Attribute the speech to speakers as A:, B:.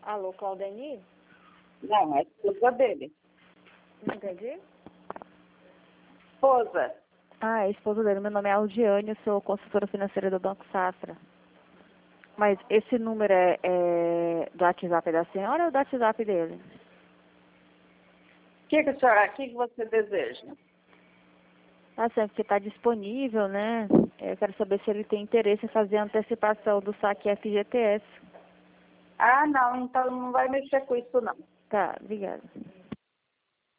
A: Alô, Claudeni?
B: Não, é a esposa dele.
A: Não entendi.
B: Esposa.
A: Ah, é a esposa dele. Meu nome é Aldiane, eu sou consultora financeira do Banco Safra. Mas esse número é do WhatsApp da senhora ou do WhatsApp dele?
B: O que a senhora, o que você deseja?
A: Ah, sempre que está disponível, né? Eu quero saber se ele tem interesse em fazer a antecipação do saque FGTS.
B: Ah, não, então não vai mexer com isso não.
A: Tá, obrigada.